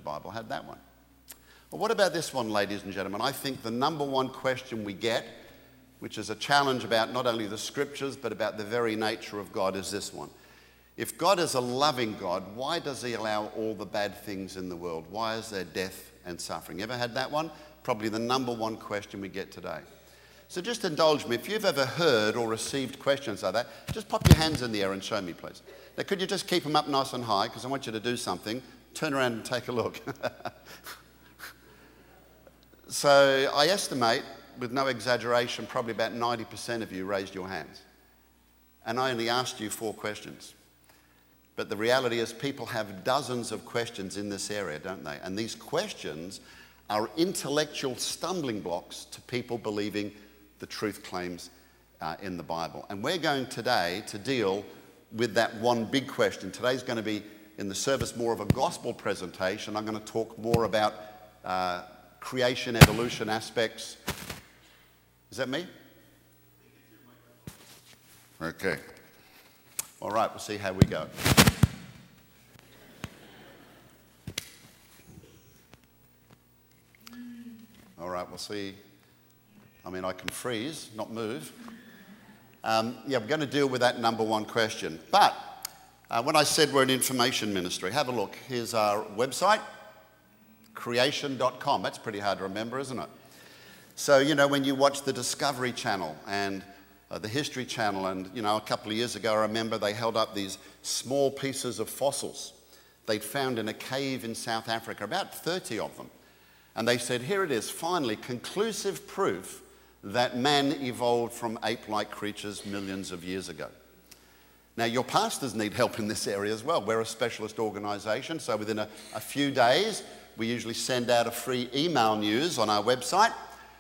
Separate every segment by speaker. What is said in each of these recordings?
Speaker 1: Bible had that one. Well, what about this one, ladies and gentlemen? I think the number one question we get, which is a challenge about not only the scriptures, but about the very nature of God, is this one. If God is a loving God, why does he allow all the bad things in the world? Why is there death and suffering? You ever had that one? Probably the number one question we get today. So just indulge me. If you've ever heard or received questions like that, just pop your hands in the air and show me, please. Now, could you just keep them up nice and high? Because I want you to do something. Turn around and take a look. So I estimate, with no exaggeration, probably about 90% of you raised your hands. And I only asked you 4 questions. But the reality is people have dozens of questions in this area, don't they? And these questions are intellectual stumbling blocks to people believing the truth claims in the Bible. And we're going today to deal with that one big question. Today's going to be, in the service, more of a gospel presentation. I'm going to talk more about creation, evolution aspects. Is that me? Okay. All right, we'll see how we go. All right, we'll see. I mean, I can freeze, not move. Yeah, we're going to deal with that number one question. But when I said we're an information ministry, have a look. Here's our website, creation.com. That's pretty hard to remember, isn't it? So, you know, when you watch the Discovery Channel and the History Channel, and, you know, a couple of years ago, I remember they held up these small pieces of fossils they'd found in a cave in South Africa, about 30 of them. And they said, here it is, finally, conclusive proof that man evolved from ape-like creatures millions of years ago. Now, your pastors need help in this area as well. We're a specialist organisation, so within a few days, we usually send out a free email news on our website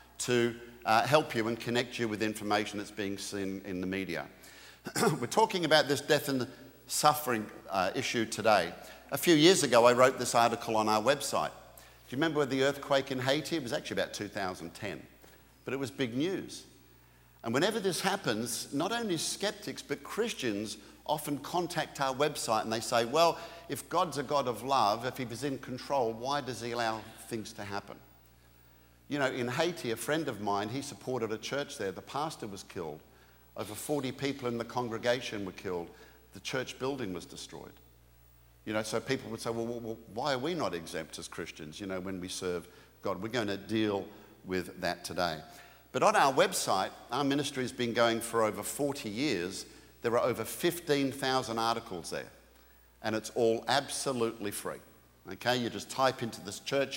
Speaker 1: to help you and connect you with information that's being seen in the media. We're talking about this death and suffering issue today. A few years ago, I wrote this article on our website. Do you remember the earthquake in Haiti? It was actually about 2010, but it was big news. And whenever this happens, not only skeptics, but Christians often contact our website and they say, well, if God's a God of love, if he was in control, why does he allow things to happen? You know, in Haiti, a friend of mine, he supported a church there. The pastor was killed. Over 40 people in the congregation were killed. The church building was destroyed. You know, so people would say, well, why are we not exempt as Christians, you know, when we serve God? We're going to deal with that today. But on our website, our ministry has been going for over 40 years. There are over 15,000 articles there, and it's all absolutely free. Okay, you just type into this search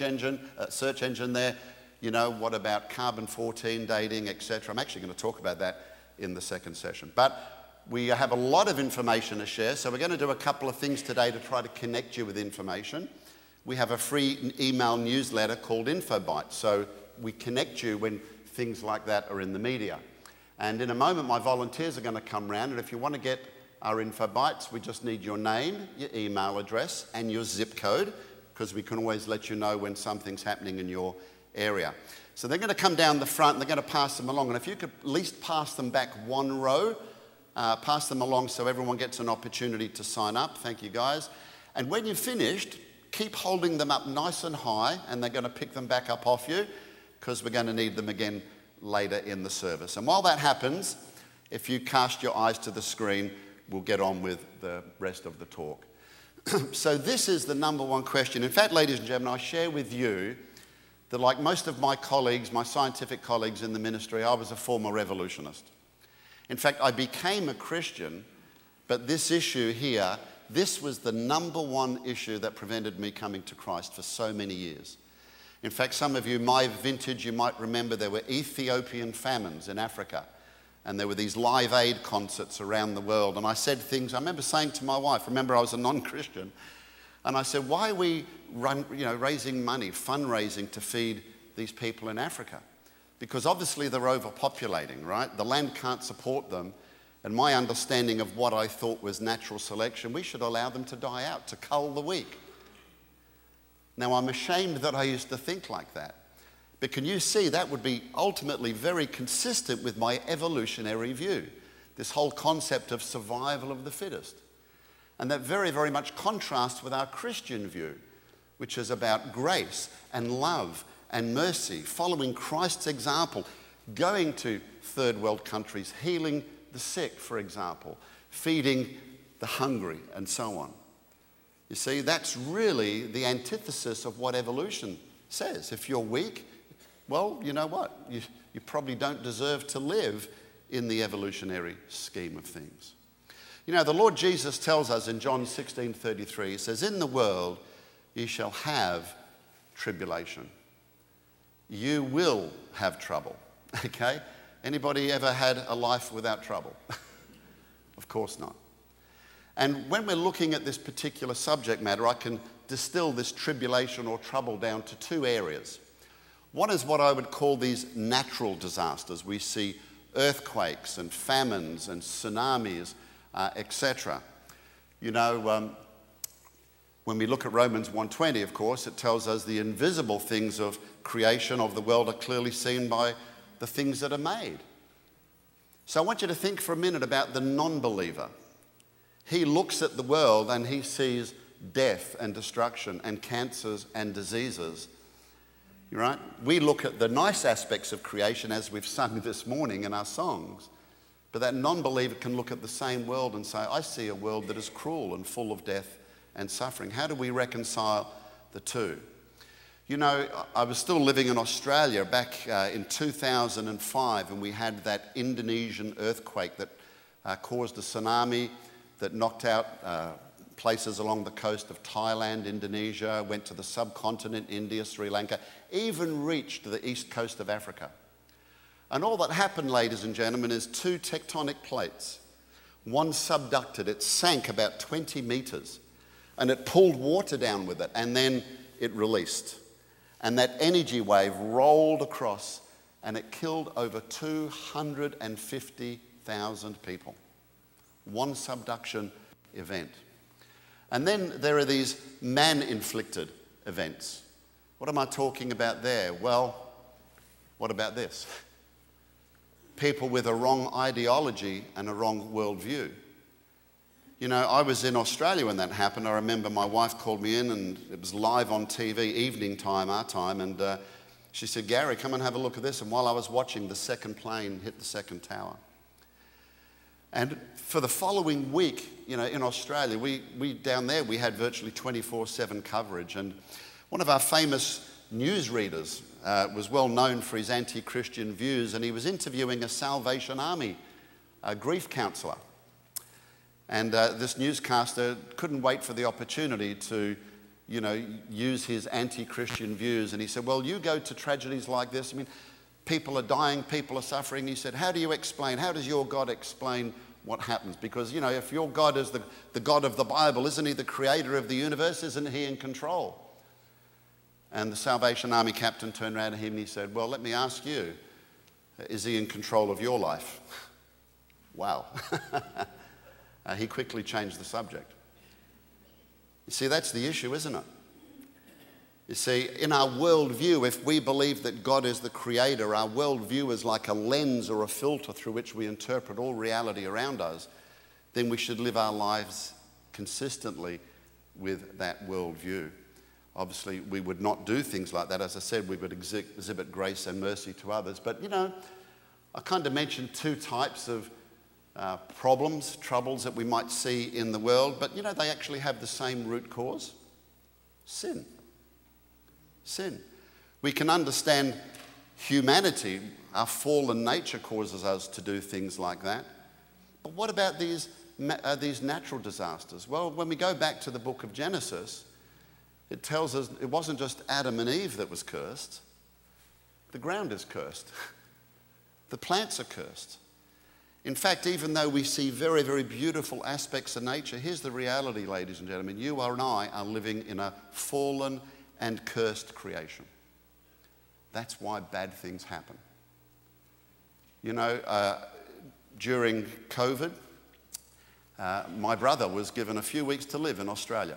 Speaker 1: engine there, you know, what about carbon-14 dating, etc. I'm actually going to talk about that in the second session. But we have a lot of information to share, so we're going to do a couple of things today to try to connect you with information. We have a free email newsletter called InfoBytes, so we connect you when things like that are in the media. And in a moment, my volunteers are going to come round, and if you want to get our InfoBytes, we just need your name, your email address, and your zip code, because we can always let you know when something's happening in your area. So they're going to come down the front, and they're going to pass them along, and if you could at least pass them back one row, pass them along so everyone gets an opportunity to sign up. Thank you, guys. And when you're finished, keep holding them up nice and high, and they're going to pick them back up off you, because we're going to need them again later in the service. And while that happens, if you cast your eyes to the screen, we'll get on with the rest of the talk. So this is the number one question. In fact, ladies and gentlemen, I share with you that, like most of my colleagues, my scientific colleagues in the ministry, I was a former revolutionist. In fact, I became a Christian, but this issue here, this was the number one issue that prevented me coming to Christ for so many years. In fact, some of you, my vintage, you might remember there were Ethiopian famines in Africa, and there were these Live Aid concerts around the world. And I said things, I remember saying to my wife, remember I was a non-Christian, and I said, why are we raising money, fundraising to feed these people in Africa? Because obviously they're overpopulating, right? The land can't support them. And my understanding of what I thought was natural selection, we should allow them to die out, to cull the weak. Now, I'm ashamed that I used to think like that. But can you see that would be ultimately very consistent with my evolutionary view, this whole concept of survival of the fittest. And that very, very much contrasts with our Christian view, which is about grace and love and mercy, following Christ's example, going to third world countries, healing the sick, for example, feeding the hungry, and so on. You see, that's really the antithesis of what evolution says. If you're weak, well, you know what? You probably don't deserve to live in the evolutionary scheme of things. You know, the Lord Jesus tells us in John 16:33, he says, "In the world ye shall have tribulation." You will have trouble, okay? Anybody ever had a life without trouble? Of course not. And when we're looking at this particular subject matter, I can distill this tribulation or trouble down to two areas. One is what I would call these natural disasters. We see earthquakes and famines and tsunamis, etc. You know, when we look at Romans 1:20, of course, it tells us the invisible things of creation of the world are clearly seen by the things that are made. So I want you to think for a minute about the non-believer. He looks at the world and he sees death and destruction and cancers and diseases. Right? We look at the nice aspects of creation as we've sung this morning in our songs. But that non-believer can look at the same world and say, I see a world that is cruel and full of death and suffering. How do we reconcile the two? You know, I was still living in Australia back in 2005, and we had that Indonesian earthquake that caused a tsunami that knocked out places along the coast of Thailand, Indonesia, went to the subcontinent, India, Sri Lanka, even reached the east coast of Africa. And all that happened, ladies and gentlemen, is two tectonic plates. One subducted, it sank about 20 meters, and it pulled water down with it, and then it released. And that energy wave rolled across, and it killed over 250,000 people. One subduction event. And then there are these man-inflicted events. What am I talking about there? Well, what about this? People with a wrong ideology and a wrong worldview. You know, I was in Australia when that happened. I remember my wife called me in, and it was live on TV, evening time, our time, and she said, Gary, come and have a look at this. And while I was watching, the second plane hit the second tower. And for the following week, you know, in Australia, we down there, we had virtually 24/7 coverage. And one of our famous newsreaders was well known for his anti-Christian views, and he was interviewing a Salvation Army grief counsellor. And this newscaster couldn't wait for the opportunity to, you know, use his anti-Christian views. And he said, well, you go to tragedies like this. I mean, people are dying, people are suffering. He said, how do does your God explain what happens? Because, you know, if your God is the God of the Bible, isn't he the creator of the universe? Isn't he in control? And the Salvation Army captain turned around to him and he said, well, let me ask you, is he in control of your life? Wow. He quickly changed the subject. You see, that's the issue, isn't it? You see, in our worldview, if we believe that God is the creator, our worldview is like a lens or a filter through which we interpret all reality around us, then we should live our lives consistently with that worldview. Obviously, we would not do things like that. As I said, we would exhibit grace and mercy to others. But, you know, I kind of mentioned two types of problems, troubles that we might see in the world. But, you know, they actually have the same root cause. Sin. Sin. We can understand humanity. Our fallen nature causes us to do things like that. But what about these natural disasters? Well, when we go back to the book of Genesis, it tells us it wasn't just Adam and Eve that was cursed. The ground is cursed. The plants are cursed. In fact, even though we see very, very beautiful aspects of nature, here's the reality, ladies and gentlemen. You and I are living in a fallen and cursed creation. That's why bad things happen. You know, during COVID, my brother was given a few weeks to live in Australia.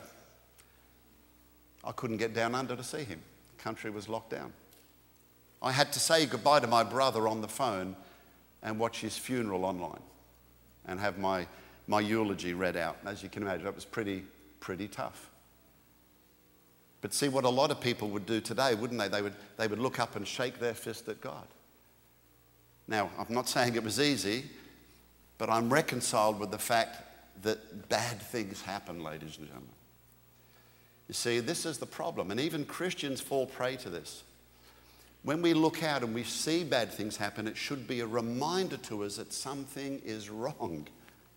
Speaker 1: I couldn't get down under to see him. The country was locked down. I had to say goodbye to my brother on the phone and watch his funeral online and have my eulogy read out. As you can imagine, that was pretty tough. But see what a lot of people would do today, wouldn't they? They would look up and shake their fist at God. Now, I'm not saying it was easy, but I'm reconciled with the fact that bad things happen, ladies and gentlemen. You see, this is the problem, and even Christians fall prey to this. When we look out and we see bad things happen, it should be a reminder to us that something is wrong.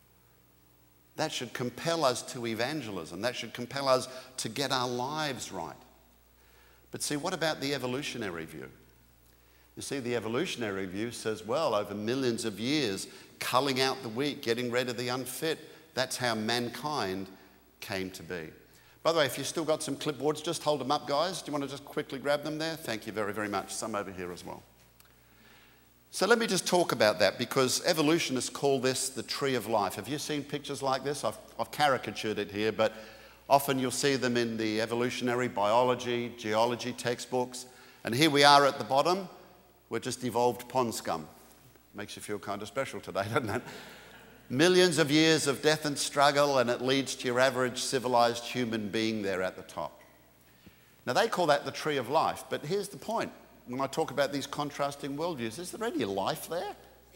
Speaker 1: That should compel us to evangelism. That should compel us to get our lives right. But see, what about the evolutionary view? You see, the evolutionary view says, well, over millions of years, culling out the weak, getting rid of the unfit, that's how mankind came to be. By the way, if you've still got some clipboards, just hold them up, guys. Do you want to just quickly grab them there? Thank you very, very much. Some over here as well. So let me just talk about that, because evolutionists call this the tree of life. Have you seen pictures like this? I've caricatured it here, but often you'll see them in the evolutionary biology, geology textbooks. And here we are at the bottom. We're just evolved pond scum. Makes you feel kind of special today, doesn't it? Millions of years of death and struggle, and it leads to your average civilized human being there at the top. Now, they call that the tree of life, but here's the point. When I talk about these contrasting worldviews, is there any life there?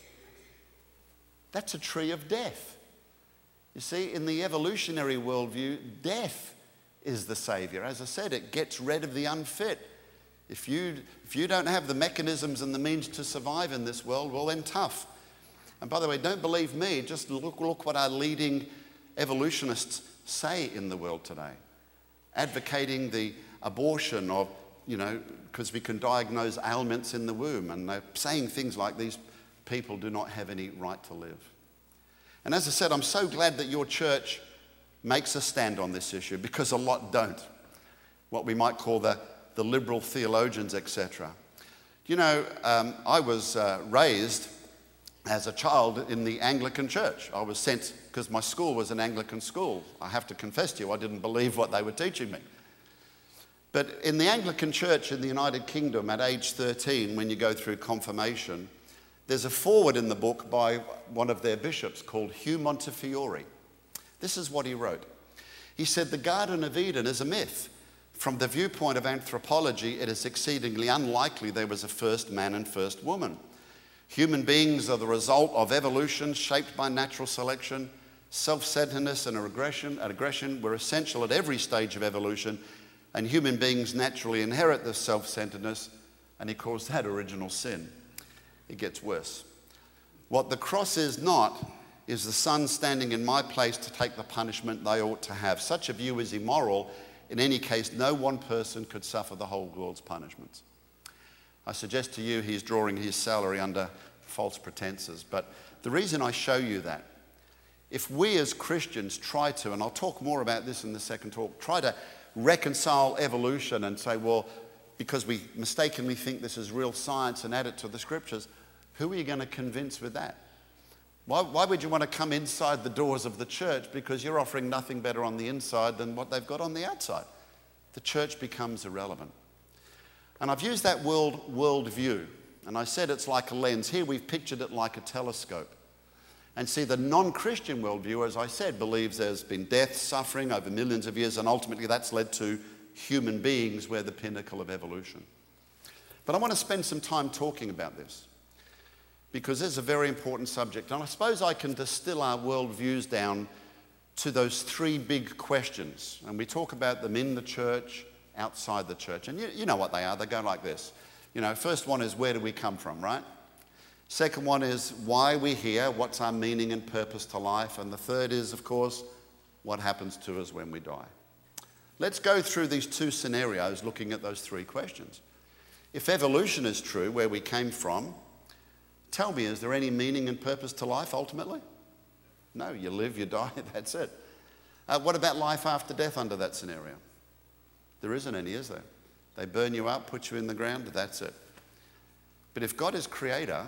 Speaker 1: That's a tree of death. You see, in the evolutionary worldview, death is the savior. As I said, it gets rid of the unfit. If you don't have the mechanisms and the means to survive in this world, well, then tough. And by the way, don't believe me, just look what our leading evolutionists say in the world today. Advocating the abortion of, because we can diagnose ailments in the womb. And they're saying things like these people do not have any right to live. And as I said, I'm so glad that your church makes a stand on this issue, because a lot don't. What we might call the liberal theologians, etc. I was raised as a child in the Anglican church. I was sent, because my school was an Anglican school. I have to confess to you, I didn't believe what they were teaching me. But in the Anglican church in the United Kingdom, at age 13, when you go through confirmation, there's a foreword in the book by one of their bishops called Hugh Montefiore. This is what he wrote. He said, "The Garden of Eden is a myth. From the viewpoint of anthropology, it is exceedingly unlikely there was a first man and first woman. Human beings are the result of evolution shaped by natural selection. Self-centeredness and aggression were essential at every stage of evolution, and human beings naturally inherit this self-centeredness," and he calls that original sin. It gets worse. "What the cross is not is the Son standing in my place to take the punishment they ought to have. Such a view is immoral. In any case, no one person could suffer the whole world's punishments." I suggest to you he's drawing his salary under false pretenses. But the reason I show you that, if we as Christians try to, and I'll talk more about this in the second talk, try to reconcile evolution and say, well, because we mistakenly think this is real science and add it to the scriptures, who are you going to convince with that? Why would you want to come inside the doors of the church, because you're offering nothing better on the inside than what they've got on the outside? The church becomes irrelevant. And I've used that world view, and I said it's like a lens. Here we've pictured it like a telescope. And see, the non-Christian worldview, as I said, believes there's been death, suffering over millions of years, and ultimately that's led to human beings. We're the pinnacle of evolution. But I want to spend some time talking about this, because this is a very important subject. And I suppose I can distill our worldviews down to those three big questions. And we talk about them in the church, outside the church. And you know what they are. They go like this. First one is, where do we come from, right? Second one is, why are we here? What's our meaning and purpose to life? And the third is, of course, what happens to us when we die? Let's go through these two scenarios looking at those three questions. If evolution is true, where we came from, tell me, is there any meaning and purpose to life ultimately? No, you live, you die, that's it. What about life after death under that scenario? There isn't any, is there? They burn you up, put you in the ground, that's it. But if God is creator,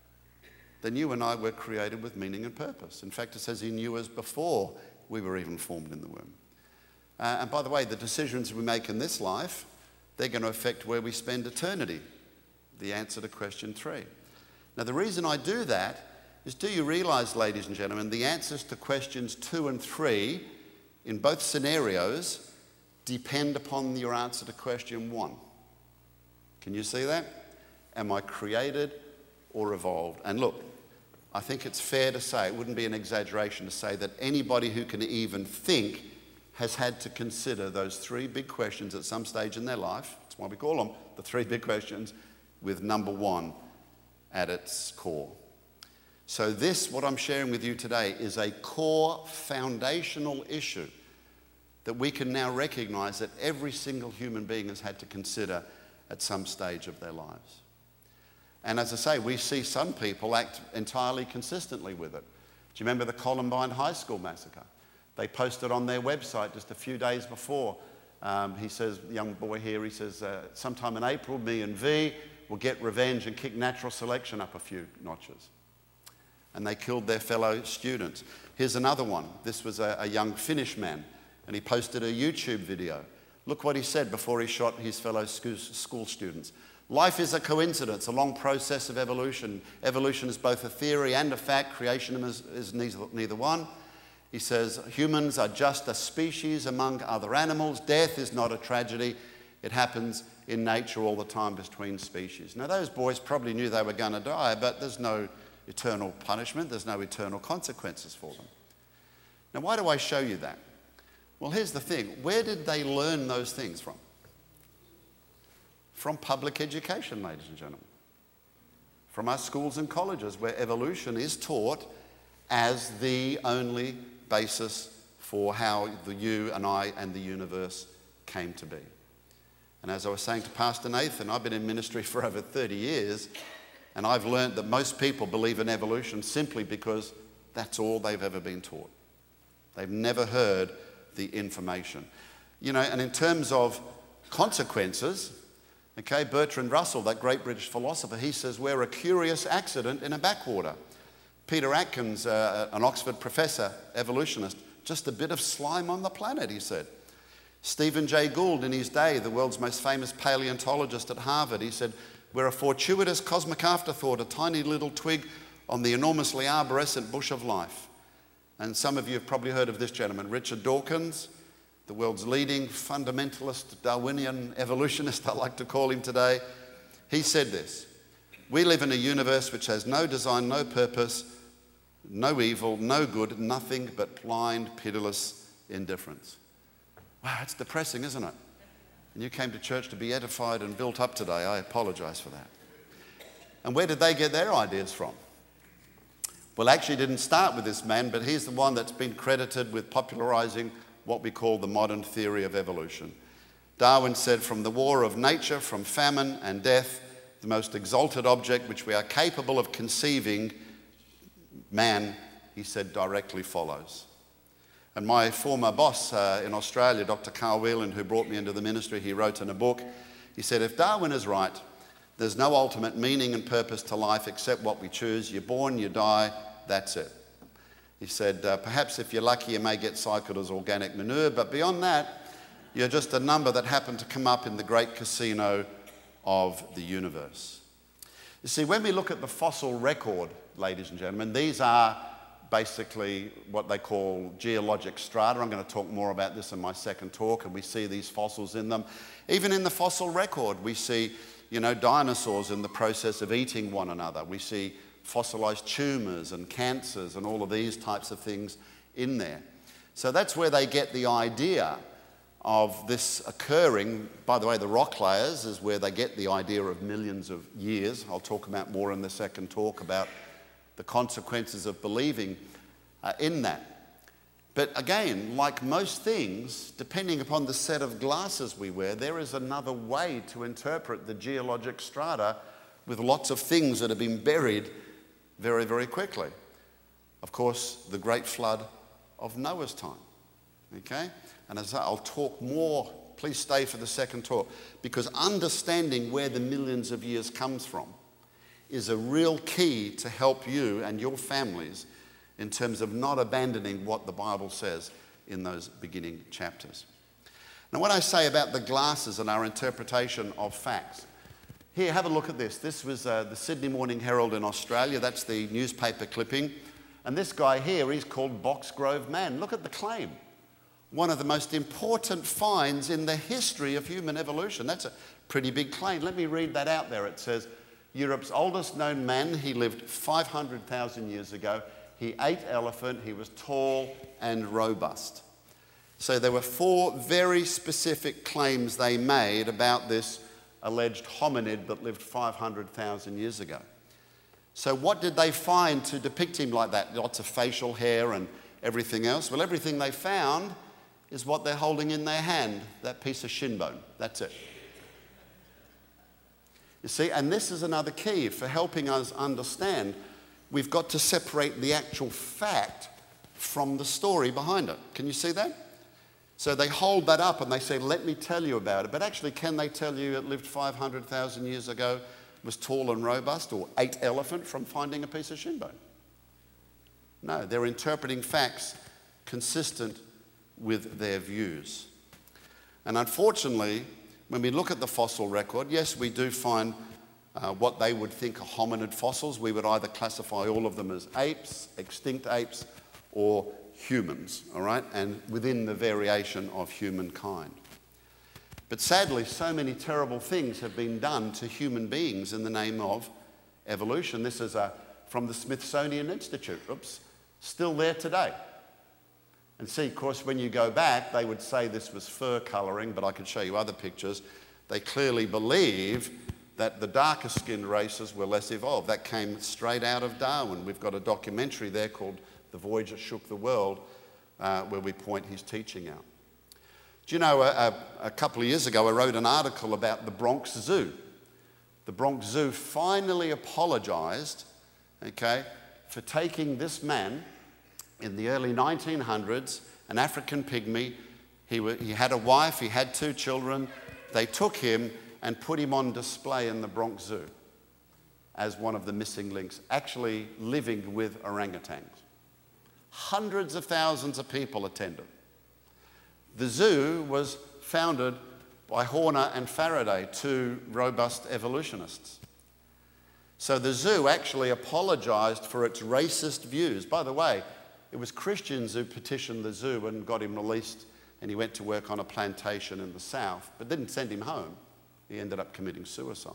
Speaker 1: then you and I were created with meaning and purpose. In fact, it says he knew us before we were even formed in the womb. And by the way, the decisions we make in this life, they're going to affect where we spend eternity. The answer to question 3. Now, the reason I do that is, do you realize, ladies and gentlemen, the answers to questions 2 and 3 in both scenarios depend upon your answer to question 1. Can you see that? Am I created or evolved? And look, I think it's fair to say, it wouldn't be an exaggeration to say that anybody who can even think has had to consider those 3 big questions at some stage in their life. That's why we call them the 3 big questions, with number 1 at its core. So this, what I'm sharing with you today, is a core foundational issue that we can now recognize that every single human being has had to consider at some stage of their lives. And as I say, we see some people act entirely consistently with it. Do you remember the Columbine High School massacre? They posted on their website just a few days before. He says, the young boy here, he says, sometime in April, me and V will get revenge and kick natural selection up a few notches. And they killed their fellow students. Here's another one. This was a young Finnish man, and he posted a YouTube video. Look what he said before he shot his fellow school students. Life is a coincidence, a long process of evolution. Evolution is both a theory and a fact. Creation is neither one. He says, humans are just a species among other animals. Death is not a tragedy. It happens in nature all the time between species. Now, those boys probably knew they were going to die, but there's no eternal punishment. There's no eternal consequences for them. Now, why do I show you that? Well, here's the thing. Where did they learn those things from? From public education, ladies and gentlemen. From our schools and colleges, where evolution is taught as the only basis for how you and I and the universe came to be. And as I was saying to Pastor Nathan, I've been in ministry for over 30 years, and I've learned that most people believe in evolution simply because that's all they've ever been taught. They've never heard the information. You know, and in terms of consequences, okay, Bertrand Russell, that great British philosopher, he says we're a curious accident in a backwater. Peter Atkins, an Oxford professor, evolutionist, just a bit of slime on the planet, he said. Stephen Jay Gould, in his day, the world's most famous paleontologist at Harvard, he said, we're a fortuitous cosmic afterthought, a tiny little twig on the enormously arborescent bush of life. And some of you have probably heard of this gentleman, Richard Dawkins, the world's leading fundamentalist, Darwinian evolutionist, I like to call him today. He said this: we live in a universe which has no design, no purpose, no evil, no good, nothing but blind, pitiless indifference. Wow, it's depressing, isn't it? And you came to church to be edified and built up today. I apologize for that. And where did they get their ideas from? Well, actually, it didn't start with this man, but he's the one that's been credited with popularizing what we call the modern theory of evolution. Darwin said, from the war of nature, from famine and death, the most exalted object which we are capable of conceiving, man, he said, directly follows. And my former boss in Australia, Dr. Carl Whelan, who brought me into the ministry, he wrote in a book, he said, if Darwin is right, there's no ultimate meaning and purpose to life except what we choose. You're born, you die, that's it. He said, perhaps if you're lucky, you may get cycled as organic manure, but beyond that, you're just a number that happened to come up in the great casino of the universe. You see, when we look at the fossil record, ladies and gentlemen, these are basically what they call geologic strata. I'm going to talk more about this in my second talk, and we see these fossils in them. Even in the fossil record, we see, dinosaurs in the process of eating one another. We see fossilized tumors and cancers and all of these types of things in there. So that's where they get the idea of this occurring. By the way, the rock layers is where they get the idea of millions of years. I'll talk about more in the second talk about the consequences of believing in that. But again, like most things, depending upon the set of glasses we wear, there is another way to interpret the geologic strata with lots of things that have been buried very, very quickly. Of course, the great flood of Noah's time, okay? And as I'll talk more, please stay for the second talk, because understanding where the millions of years comes from is a real key to help you and your families in terms of not abandoning what the Bible says in those beginning chapters. Now, what I say about the glasses and our interpretation of facts, here, have a look at this. This was the Sydney Morning Herald in Australia. That's the newspaper clipping. And this guy here, he's called Boxgrove Man. Look at the claim. one of the most important finds in the history of human evolution. That's a pretty big claim. Let me read that out there. It says, Europe's oldest known man, he lived 500,000 years ago. He ate elephant, he was tall and robust. So there were 4 very specific claims they made about this alleged hominid that lived 500,000 years ago. So what did they find to depict him like that? Lots of facial hair and everything else. Well, everything they found is what they're holding in their hand, that piece of shin bone. That's it. You see, and this is another key for helping us understand. We've got to separate the actual fact from the story behind it. Can you see that? So they hold that up and they say, let me tell you about it. But actually, can they tell you it lived 500,000 years ago, was tall and robust, or ate elephant from finding a piece of shin bone? No, they're interpreting facts consistent with their views. And unfortunately, when we look at the fossil record, yes, we do find what they would think are hominid fossils. We would either classify all of them as apes, extinct apes, or humans, all right? And within the variation of humankind. But sadly, so many terrible things have been done to human beings in the name of evolution. This is from the Smithsonian Institute, still there today. And see, of course, when you go back, they would say this was fur colouring, but I can show you other pictures. They clearly believe that the darker skinned races were less evolved. That came straight out of Darwin. We've got a documentary there called The Voyage That Shook the World, where we point his teaching out. Do you know, a couple of years ago, I wrote an article about the Bronx Zoo. The Bronx Zoo finally apologised, okay, for taking this man in the early 1900s, an African pygmy. He had a wife, he had 2 children. They took him and put him on display in the Bronx Zoo as one of the missing links, actually living with orangutans. Hundreds of thousands of people attended. The zoo was founded by Horner and Faraday, 2 robust evolutionists. So the zoo actually apologised for its racist views. By the way, it was Christians who petitioned the zoo and got him released, and he went to work on a plantation in the south, but didn't send him home. He ended up committing suicide.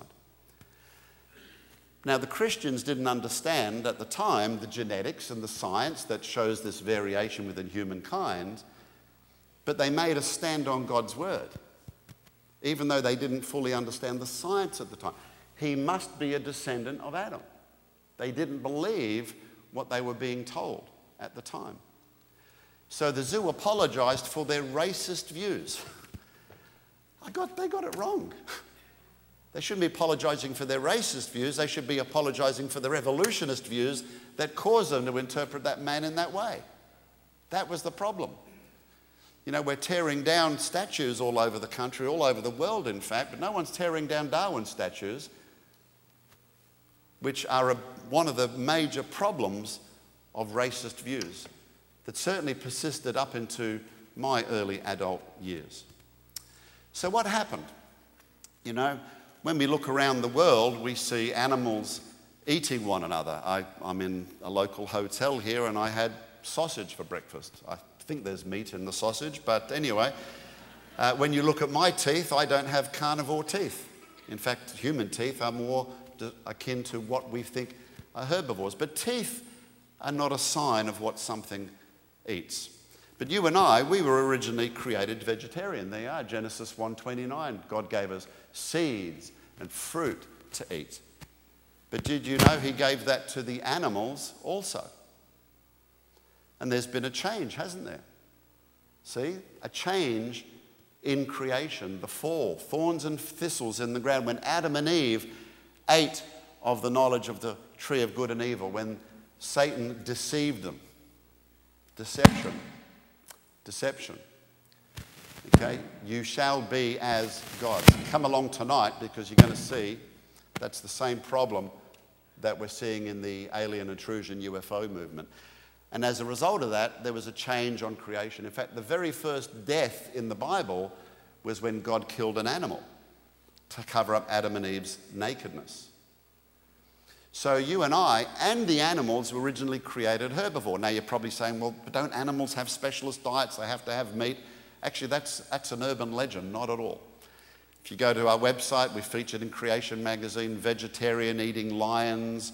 Speaker 1: Now, the Christians didn't understand at the time the genetics and the science that shows this variation within humankind, but they made a stand on God's word, even though they didn't fully understand the science at the time. He must be a descendant of Adam. They didn't believe what they were being told at the time. So the zoo apologized for their racist views. They got it wrong. They shouldn't be apologizing for their racist views. They should be apologizing for their evolutionist views that caused them to interpret that man in that way. That was the problem. You know, we're tearing down statues all over the country, all over the world, in fact, but no one's tearing down Darwin statues, which are one of the major problems of racist views that certainly persisted up into my early adult years. So what happened? You know, when we look around the world, we see animals eating one another. I'm in a local hotel here and I had sausage for breakfast. I think there's meat in the sausage, but anyway, when you look at my teeth, I don't have carnivore teeth. In fact, human teeth are more akin to what we think are herbivores. But teeth are not a sign of what something eats. But you and I, we were originally created vegetarian. There you are, Genesis 1:29. God gave us seeds and fruit to eat. But did you know he gave that to the animals also? And there's been a change, hasn't there? See, a change in creation, the fall, thorns and thistles in the ground. When Adam and Eve ate of the knowledge of the tree of good and evil, when Satan deceived them. Deception. Okay, you shall be as gods. Come along tonight because you're going to see that's the same problem that we're seeing in the alien intrusion UFO movement. And as a result of that, there was a change on creation. In fact, the very first death in the Bible was when God killed an animal to cover up Adam and Eve's nakedness. So you and I and the animals were originally created herbivore. Now you're probably saying, well, but don't animals have specialist diets? They have to have meat. Actually, that's an urban legend, not at all. If you go to our website, we featured in Creation magazine vegetarian eating lions,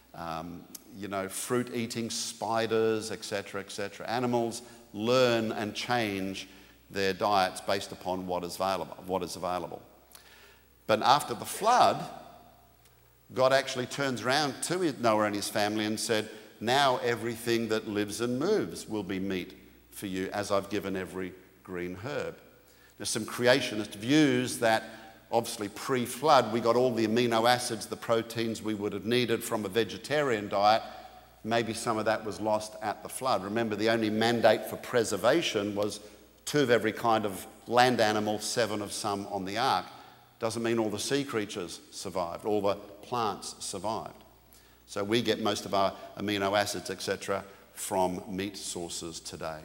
Speaker 1: fruit eating spiders, etc., etc. Animals learn and change their diets based upon what is available. But after the flood, God actually turns around to Noah and his family and said, now everything that lives and moves will be meat for you, as I've given every green herb. There's some creationist views that obviously pre-flood we got all the amino acids, the proteins we would have needed from a vegetarian diet. Maybe some of that was lost at the flood. Remember, the only mandate for preservation was 2 of every kind of land animal, 7 of some on the ark. Doesn't mean all the sea creatures survived, all the plants survived. So we get most of our amino acids, etc., from meat sources today.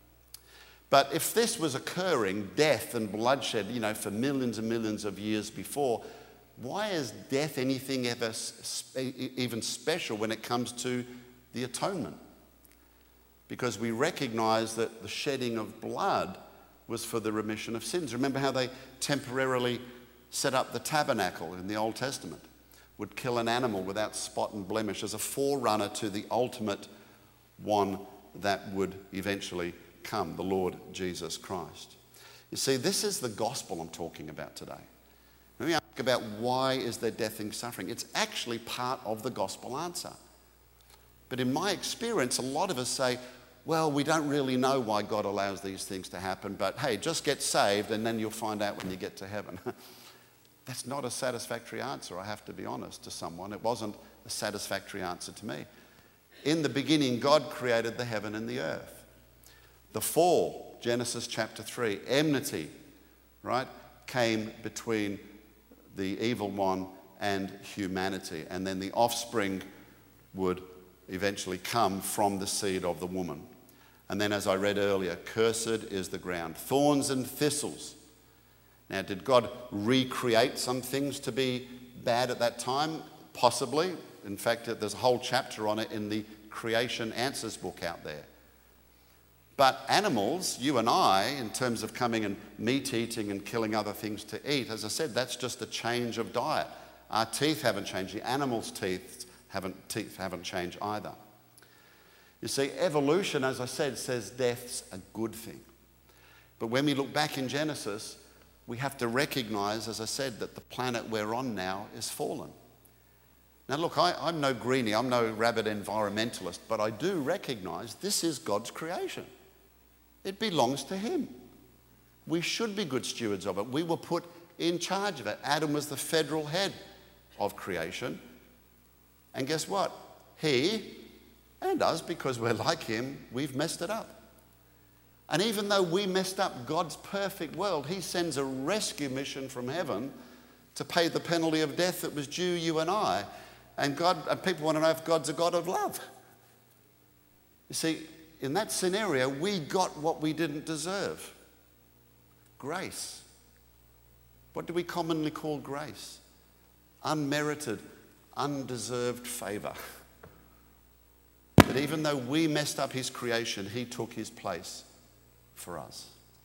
Speaker 1: But if this was occurring, death and bloodshed, for millions and millions of years before, why is death anything ever even special when it comes to the atonement? Because we recognize that the shedding of blood was for the remission of sins. Remember how they temporarily set up the tabernacle in the Old Testament? Would kill an animal without spot and blemish as a forerunner to the ultimate one that would eventually come, the Lord Jesus Christ. You see, this is the gospel I'm talking about today. Let me ask about why is there death and suffering? It's actually part of the gospel answer. But in my experience, a lot of us say, well, we don't really know why God allows these things to happen, but hey, just get saved and then you'll find out when you get to heaven. That's not a satisfactory answer, I have to be honest, to someone. It wasn't a satisfactory answer to me. In the beginning, God created the heaven and the earth. The fall, Genesis chapter 3, enmity, right, came between the evil one and humanity. And then the offspring would eventually come from the seed of the woman. And then, as I read earlier, cursed is the ground, thorns and thistles. Now, did God recreate some things to be bad at that time? Possibly. In fact, there's a whole chapter on it in the Creation Answers book out there. But animals, you and I, in terms of coming and meat eating and killing other things to eat, as I said, that's just a change of diet. Our teeth haven't changed. The animals' teeth haven't changed either. You see, evolution, as I said, says death's a good thing. But when we look back in Genesis, we have to recognize, as I said, that the planet we're on now is fallen. Now look, I'm no greenie, I'm no rabid environmentalist, but I do recognize this is God's creation. It belongs to him. We should be good stewards of it. We were put in charge of it. Adam was the federal head of creation. And guess what? He and us, because we're like him, we've messed it up. And even though we messed up God's perfect world, he sends a rescue mission from heaven to pay the penalty of death that was due you and I. And people want to know if God's a God of love. You see, in that scenario, we got what we didn't deserve. Grace. What do we commonly call grace? Unmerited, undeserved favor. But even though we messed up his creation, he took his place for us.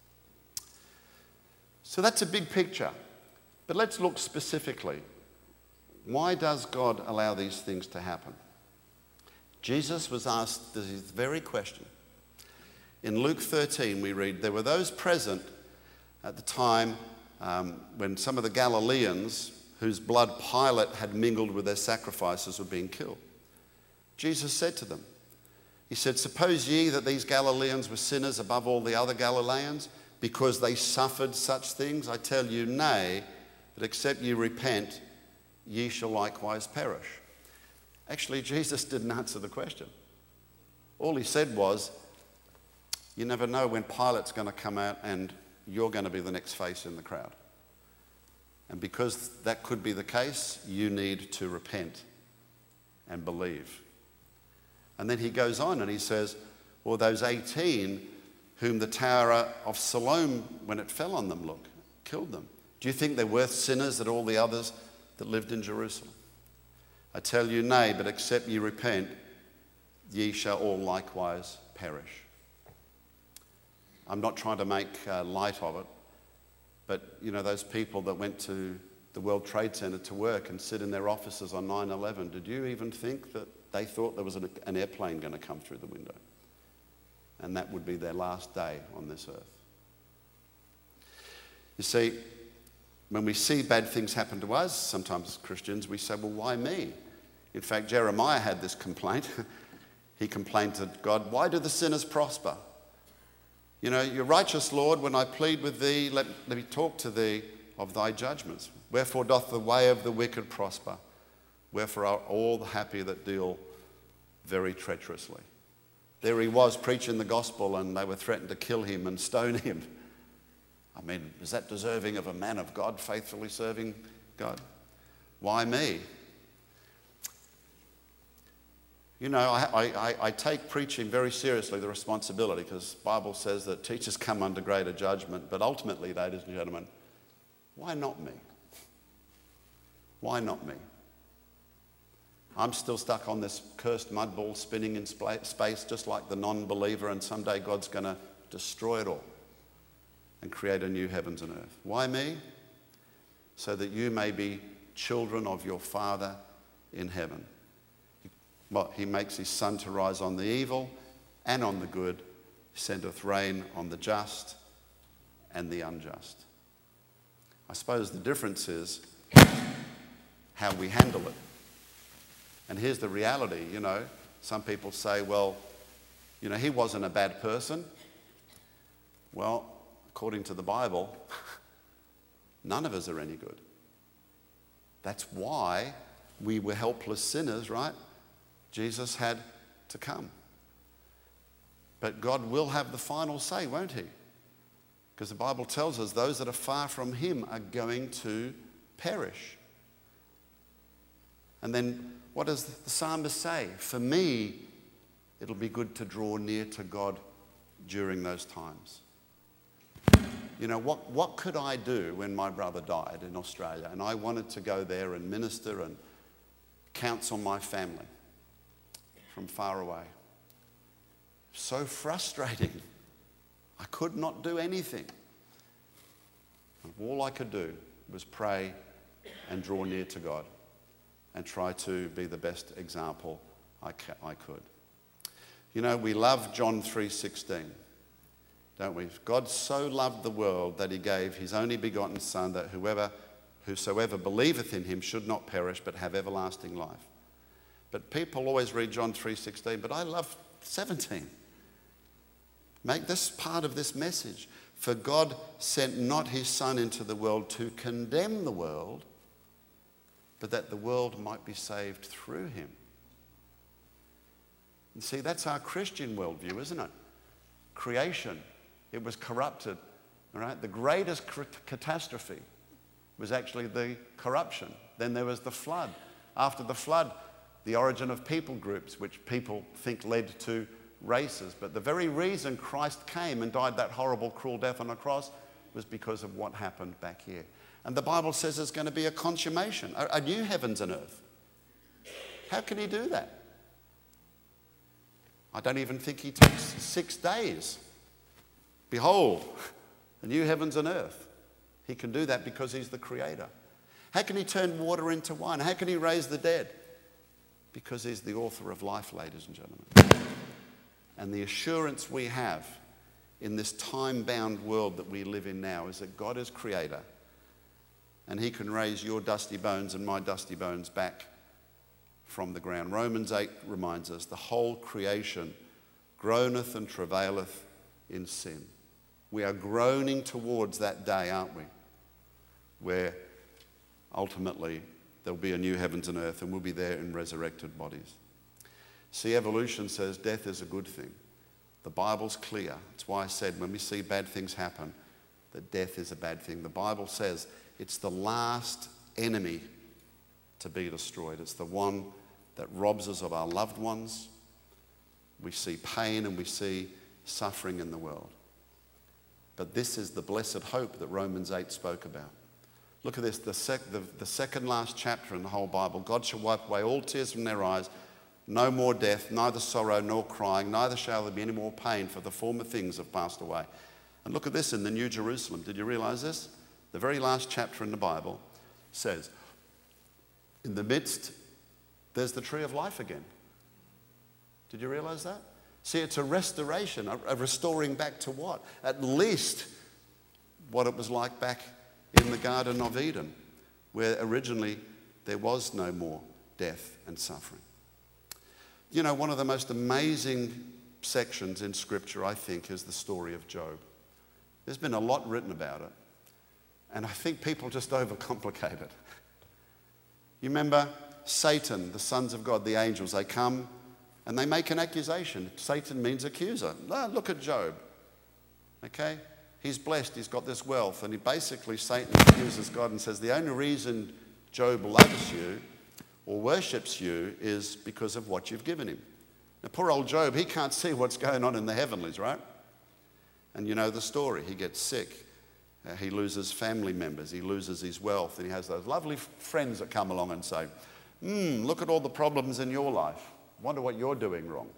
Speaker 1: So that's a big picture. But let's look specifically. Why does God allow these things to happen? Jesus was asked this very question. In Luke 13, we read, there were those present at the time when some of the Galileans, whose blood Pilate had mingled with their sacrifices, were being killed. Jesus said to them, he said, suppose ye that these Galileans were sinners above all the other Galileans, because they suffered such things? I tell you, nay, but except ye repent, ye shall likewise perish. Actually, Jesus didn't answer the question. All he said was, you never know when Pilate's going to come out and you're going to be the next face in the crowd. And because that could be the case, you need to repent and believe. And then he goes on and he says, well, those 18 whom the Tower of Siloam, when it fell on them, killed them. Do you think they're worse sinners than all the others that lived in Jerusalem? I tell you, nay, but except ye repent, ye shall all likewise perish. I'm not trying to make light of it, but you know, those people that went to the World Trade Center to work and sit in their offices on 9/11, did you even think that they thought there was an airplane going to come through the window? And that would be their last day on this earth. You see, when we see bad things happen to us, sometimes as Christians, we say, well, why me? In fact, Jeremiah had this complaint. He complained to God, why do the sinners prosper? You know, you're righteous, Lord, when I plead with thee, let me talk to thee of thy judgments. Wherefore doth the way of the wicked prosper? Wherefore are all the happy that deal very treacherously? There he was preaching the gospel and they were threatened to kill him and stone him. I mean, is that deserving of a man of God faithfully serving God? Why me? You know, I take preaching very seriously, the responsibility, because the Bible says that teachers come under greater judgment. But ultimately, ladies and gentlemen, why not me? Why not me? I'm still stuck on this cursed mud ball spinning in space just like the non-believer, and someday God's going to destroy it all and create a new heavens and earth. Why me? So that you may be children of your Father in heaven. Well, he makes his sun to rise on the evil and on the good. He sendeth rain on the just and the unjust. I suppose the difference is how we handle it. And here's the reality, you know. Some people say, well, you know, he wasn't a bad person. Well, according to the Bible, none of us are any good. That's why we were helpless sinners, right? Jesus had to come. But God will have the final say, won't he? Because the Bible tells us those that are far from him are going to perish. And then what does the psalmist say? For me, it'll be good to draw near to God during those times. You know, what could I do when my brother died in Australia and I wanted to go there and minister and counsel my family from far away? So frustrating. I could not do anything. And all I could do was pray and draw near to God and try to be the best example I could. You know, we love John 3:16, don't we? God so loved the world that he gave his only begotten Son, that whosoever believeth in him should not perish but have everlasting life. But people always read John 3:16, but I love 17. Make this part of this message. For God sent not his Son into the world to condemn the world, but that the world might be saved through him. And see, that's our Christian worldview, isn't it? Creation, it was corrupted. All right? The greatest catastrophe was actually the corruption. Then there was the flood. After the flood, the origin of people groups, which people think led to races. But the very reason Christ came and died that horrible, cruel death on a cross was because of what happened back here. And the Bible says there's going to be a consummation, a new heavens and earth. How can he do that? I don't even think he takes 6 days. Behold, the new heavens and earth. He can do that because he's the creator. How can he turn water into wine? How can he raise the dead? Because he's the author of life, ladies and gentlemen. And the assurance we have in this time-bound world that we live in now is that God is creator, and he can raise your dusty bones and my dusty bones back from the ground. Romans 8 reminds us the whole creation groaneth and travaileth in sin. We are groaning towards that day, aren't we? Where ultimately there'll be a new heavens and earth and we'll be there in resurrected bodies. See, evolution says death is a good thing. The Bible's clear. That's why I said when we see bad things happen, that death is a bad thing. The Bible says it's the last enemy to be destroyed. It's the one that robs us of our loved ones. We see pain and we see suffering in the world. But this is the blessed hope that Romans 8 spoke about. Look at this, the second last chapter in the whole Bible. God shall wipe away all tears from their eyes. No more death, neither sorrow nor crying, neither shall there be any more pain, for the former things have passed away. And look at this in the New Jerusalem. Did you realize this? The very last chapter in the Bible says, in the midst, there's the tree of life again. Did you realize that? See, it's a restoration, a restoring back to what? At least what it was like back in the Garden of Eden, where originally there was no more death and suffering. You know, one of the most amazing sections in Scripture, I think, is the story of Job. There's been a lot written about it, and I think people just overcomplicate it. You remember Satan, the sons of God, the angels, they come and they make an accusation. Satan means accuser. Oh, look at Job. Okay? He's blessed, he's got this wealth, and Satan accuses God and says the only reason Job loves you or worships you is because of what you've given him. Now, poor old Job, he can't see what's going on in the heavenlies, right? And you know the story. He gets sick. He loses family members. He loses his wealth. And he has those lovely friends that come along and say, look at all the problems in your life. Wonder what you're doing wrong.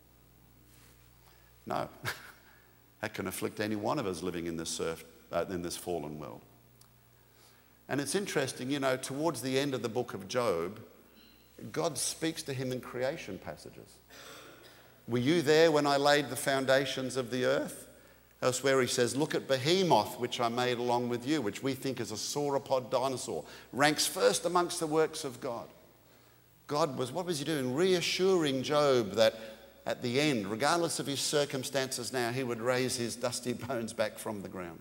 Speaker 1: No. That can afflict any one of us living in this fallen world. And it's interesting, you know, towards the end of the book of Job, God speaks to him in creation passages. Were you there when I laid the foundations of the earth? Elsewhere he says, look at Behemoth, which I made along with you, which we think is a sauropod dinosaur, ranks first amongst the works of God. What was he doing? Reassuring Job that at the end, regardless of his circumstances now, he would raise his dusty bones back from the ground.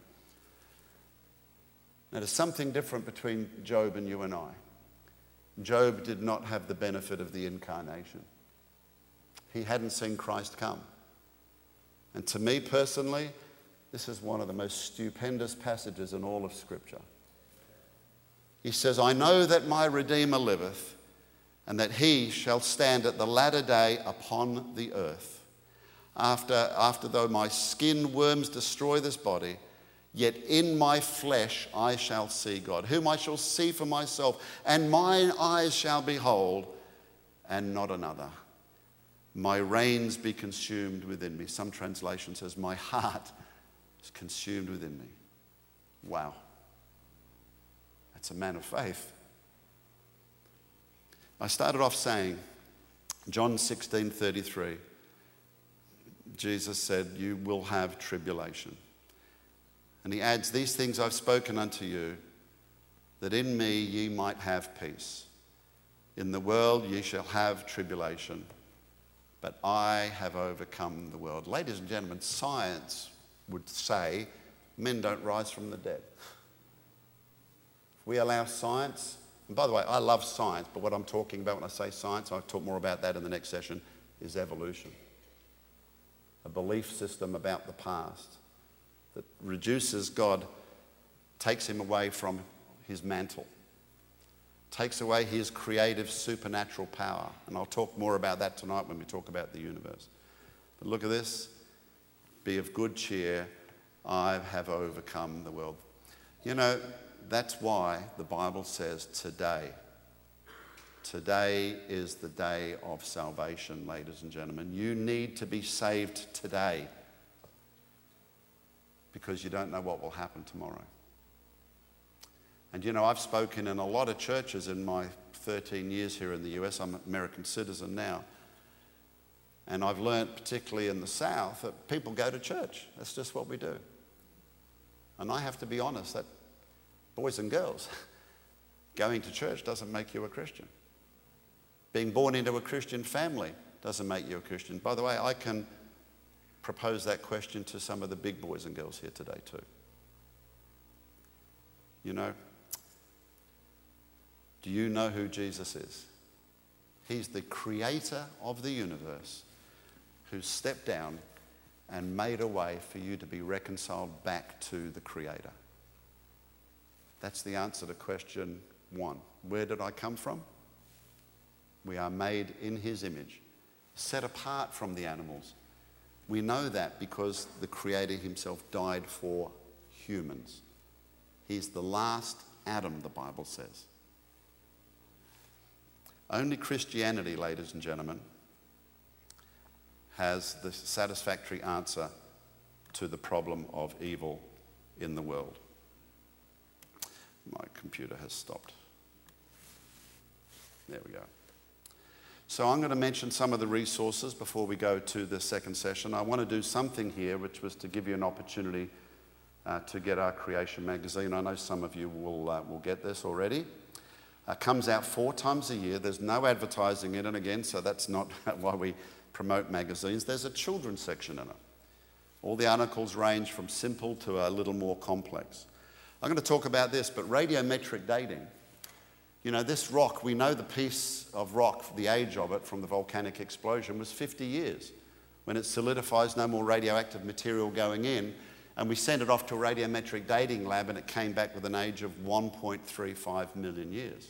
Speaker 1: Now, there's something different between Job and you and I. Job did not have the benefit of the incarnation. He hadn't seen Christ come. And to me personally, this is one of the most stupendous passages in all of Scripture. He says, I know that my Redeemer liveth, and that he shall stand at the latter day upon the earth. After though my skin worms destroy this body, yet in my flesh I shall see God, whom I shall see for myself, and mine eyes shall behold, and not another. My reins be consumed within me. Some translation says, my heart is consumed within me. Wow. That's a man of faith. I started off saying, John 16:33, Jesus said, you will have tribulation. And he adds, these things I've spoken unto you, that in me ye might have peace. In the world ye shall have tribulation, but I have overcome the world. Ladies and gentlemen, science would say men don't rise from the dead. If we allow science, and by the way, I love science, but what I'm talking about when I say science, I'll talk more about that in the next session, is evolution. A belief system about the past that reduces God, takes him away from his mantle, takes away his creative supernatural power. And I'll talk more about that tonight when we talk about the universe. But look at this. Be of good cheer. I have overcome the world. You know, that's why the Bible says today. Today is the day of salvation, ladies and gentlemen. You need to be saved today because you don't know what will happen tomorrow. And you know, I've spoken in a lot of churches in my 13 years here in the US. I'm an American citizen now. And I've learned, particularly in the South, that people go to church. That's just what we do. And I have to be honest that boys and girls, going to church doesn't make you a Christian. Being born into a Christian family doesn't make you a Christian. By the way, I can propose that question to some of the big boys and girls here today too. You know, do you know who Jesus is? He's the creator of the universe who stepped down and made a way for you to be reconciled back to the Creator. That's the answer to question 1. Where did I come from? We are made in his image, set apart from the animals. We know that because the Creator himself died for humans. He's the last Adam, the Bible says. Only Christianity, ladies and gentlemen, has the satisfactory answer to the problem of evil in the world. My computer has stopped. There we go. So I'm going to mention some of the resources before we go to the second session. I want to do something here, which was to give you an opportunity to get our Creation magazine. I know some of you will get this already. Comes out 4 times a year. There's no advertising in it again, so that's not why we promote magazines. There's a children's section in it. All the articles range from simple to a little more complex. I'm going to talk about this, but radiometric dating. You know, this rock, we know the piece of rock, the age of it from the volcanic explosion was 50 years. When it solidifies, no more radioactive material going in, and we sent it off to a radiometric dating lab and it came back with an age of 1.35 million years.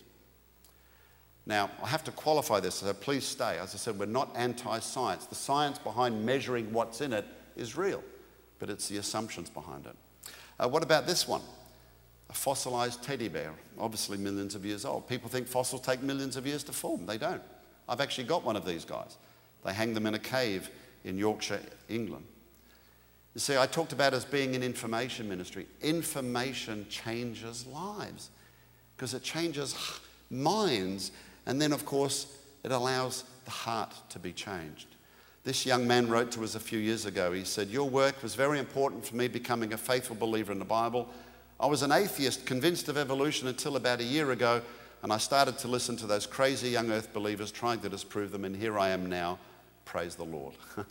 Speaker 1: Now, I have to qualify this, so please stay. As I said, we're not anti-science. The science behind measuring what's in it is real, but it's the assumptions behind it. What about this one? A fossilized teddy bear, obviously millions of years old. People think fossils take millions of years to form. They don't. I've actually got one of these guys. They hang them in a cave in Yorkshire, England. You see, I talked about us being in information ministry. Information changes lives because it changes minds, and then, of course, it allows the heart to be changed. This young man wrote to us a few years ago. He said, "Your work was very important for me becoming a faithful believer in the Bible. I was an atheist convinced of evolution until about a year ago, and I started to listen to those crazy young earth believers trying to disprove them, and here I am now. Praise the Lord."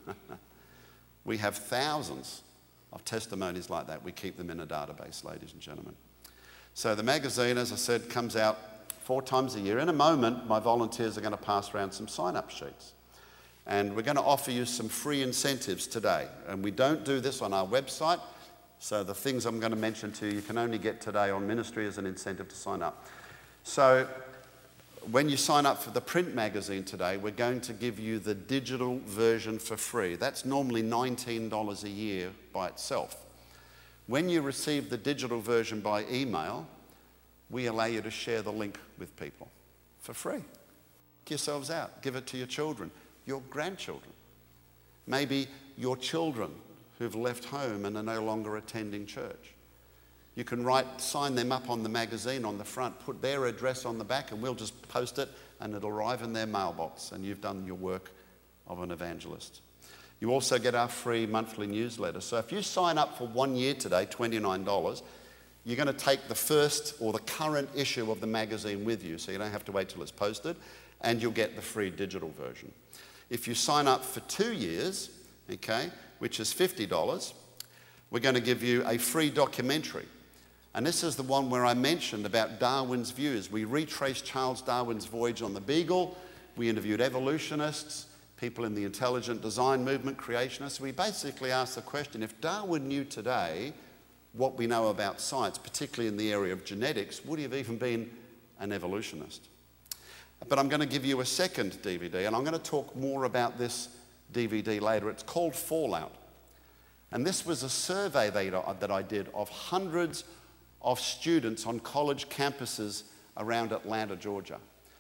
Speaker 1: We have thousands of testimonies like that. We keep them in a database, ladies and gentlemen. So the magazine, as I said, comes out 4 times a year. In a moment, my volunteers are going to pass around some sign-up sheets. And we're going to offer you some free incentives today. And we don't do this on our website. So the things I'm going to mention to you can only get today on ministry as an incentive to sign up. So when you sign up for the print magazine today, we're going to give you the digital version for free. That's normally $19 a year by itself. When you receive the digital version by email, we allow you to share the link with people for free. Get yourselves out. Give it to your children, your grandchildren, maybe your children who've left home and are no longer attending church. You can sign them up on the magazine on the front, put their address on the back, and we'll just post it and it'll arrive in their mailbox, and you've done your work of an evangelist. You also get our free monthly newsletter. So if you sign up for 1 year today, $29, you're going to take the first or the current issue of the magazine with you, so you don't have to wait till it's posted, and you'll get the free digital version. If you sign up for 2 years, okay, which is $50, we're going to give you a free documentary. And this is the one where I mentioned about Darwin's views. We retraced Charles Darwin's voyage on the Beagle. We interviewed evolutionists, people in the intelligent design movement, creationists. We basically asked the question, if Darwin knew today what we know about science, particularly in the area of genetics, would he have even been an evolutionist? But I'm going to give you a second DVD, and I'm going to talk more about this DVD later. It's called Fallout. And this was a survey that I did of hundreds of students on college campuses around Atlanta, Georgia.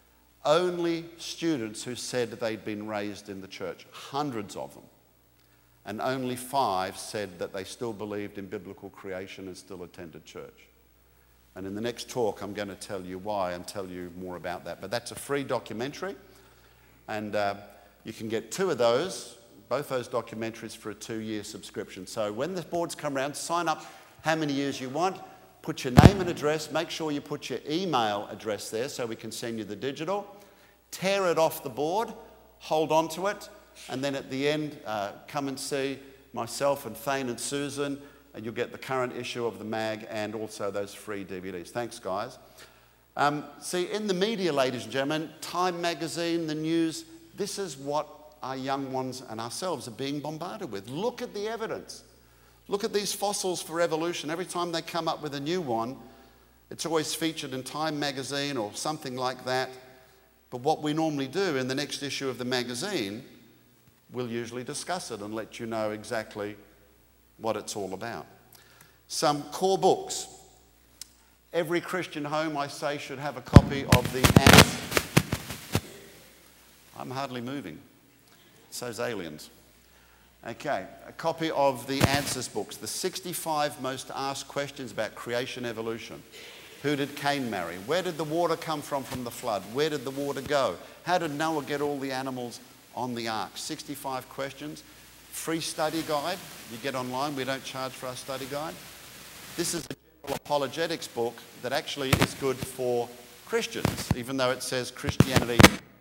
Speaker 1: Only students who said they'd been raised in the church, hundreds of them. And only 5 said that they still believed in biblical creation and still attended church. And in the next talk, I'm going to tell you why and tell you more about that. But that's a free documentary. And you can get 2 of those, both those documentaries, for a 2-year subscription. So when the boards come around, sign up how many years you want. Put your name and address. Make sure you put your email address there so we can send you the digital. Tear it off the board. Hold on to it. And then at the end, come and see myself and Thane and Susan, and you'll get the current issue of the mag and also those free DVDs. Thanks, guys. See, in the media, ladies and gentlemen, Time magazine, the news, this is what our young ones and ourselves are being bombarded with. Look at the evidence. Look at these fossils for evolution. Every time they come up with a new one, it's always featured in Time magazine or something like that. But what we normally do in the next issue of the magazine, we'll usually discuss it and let you know exactly what it's all about. Some core books. Every Christian home, I say, should have a copy of the Answers. I'm hardly moving. So's aliens. Okay, a copy of the Answers books, the 65 most asked questions about creation evolution. Who did Cain marry? Where did the water come from the flood? Where did the water go? How did Noah get all the animals on the ark? 65 questions. Free study guide. You get online. We don't charge for our study guide. This is a general apologetics book that actually is good for Christians, even though it says Christianity.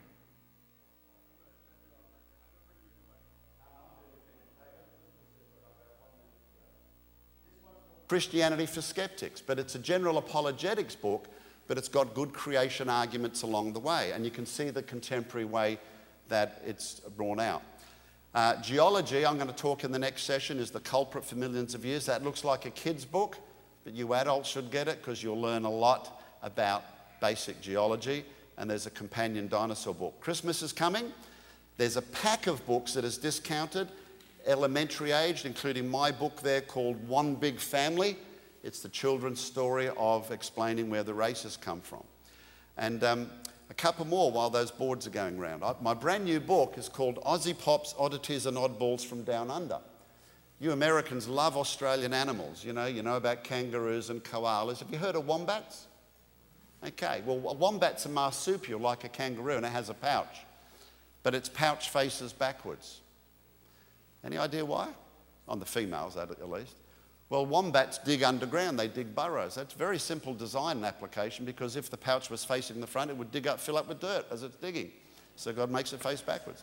Speaker 1: Christianity for Skeptics, but it's a general apologetics book, but it's got good creation arguments along the way, and you can see the contemporary way that it's drawn out. Geology, I'm going to talk in the next session, is the culprit for millions of years. That looks like a kid's book, but you adults should get it because you'll learn a lot about basic geology, and there's a companion dinosaur book. Christmas is coming. There's a pack of books that is discounted, elementary aged, including my book there called One Big Family. It's the children's story of explaining where the races come from. And a couple more while those boards are going around. My brand new book is called Aussie Pops, Oddities and Oddballs from Down Under. You Americans love Australian animals. You know about kangaroos and koalas. Have you heard of wombats? Okay, well, a wombat's a marsupial like a kangaroo, and it has a pouch. But its pouch faces backwards. Any idea why? On the females, at least. Well, wombats dig underground. They dig burrows. That's a very simple design and application because if the pouch was facing the front, it would fill up with dirt as it's digging. So God makes it face backwards.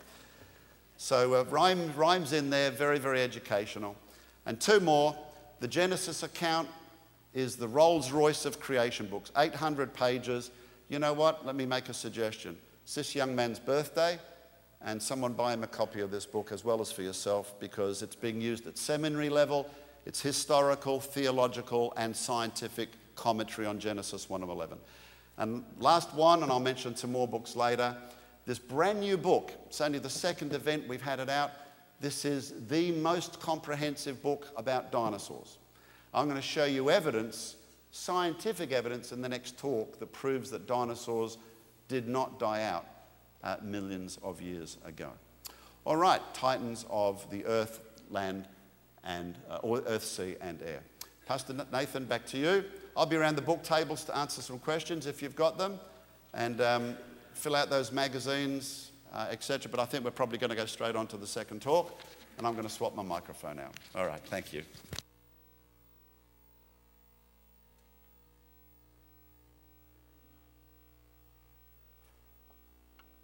Speaker 1: So rhymes in there, very, very educational. And two more. The Genesis account is the Rolls-Royce of creation books, 800 pages. You know what? Let me make a suggestion. It's this young man's birthday. And someone buy him a copy of this book as well as for yourself because it's being used at seminary level. It's historical, theological, and scientific commentary on Genesis 1:11. And last one, and I'll mention some more books later, this brand new book. It's only the second event we've had it out. This is the most comprehensive book about dinosaurs. I'm going to show you evidence, scientific evidence in the next talk that proves that dinosaurs did not die out millions of years ago. All right, titans of the earth, land, and or earth, sea, and air. Pastor Nathan, back to you. I'll be around the book tables to answer some questions if you've got them, and fill out those magazines, etc. But I think we're probably going to go straight on to the second talk, and I'm going to swap my microphone out. All right, thank you.